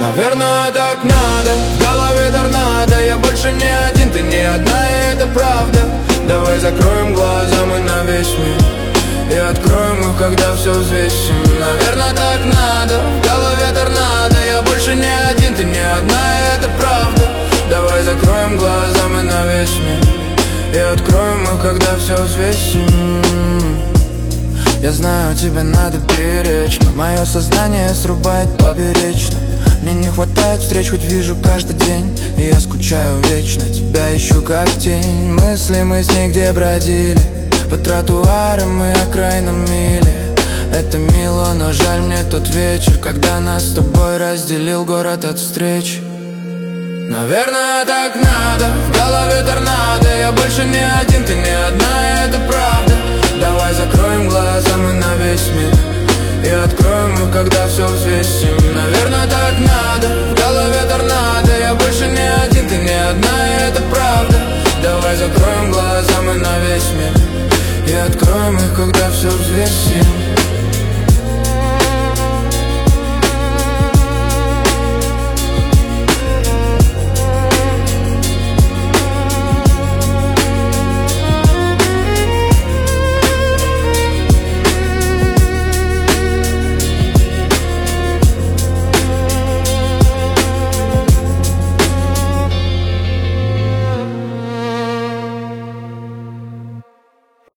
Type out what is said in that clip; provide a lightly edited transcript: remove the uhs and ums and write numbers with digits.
Наверное, так надо, в голове торнадо. Я больше не один, ты не одна, и это правда. Давай закроем глаза мы на весь мир и откроем их, когда все взвесим. Наверное, так надо, в голове торнадо. Я больше не один, ты не одна, и это правда. Давай закроем глаза мы на весь мир и откроем их, когда все взвесим. Я знаю, тебе надо беречь, но мое сознание срубает поперечно. Мне не хватает встреч, хоть вижу каждый день, и я скучаю вечно, тебя ищу как тень. Мысли мы с ней где бродили, по тротуарам и окраинам мили. Это мило, но жаль мне тот вечер, когда нас с тобой разделил город от встреч. Наверное, так надо, в голове торнадо. Я больше не один, ты не одна,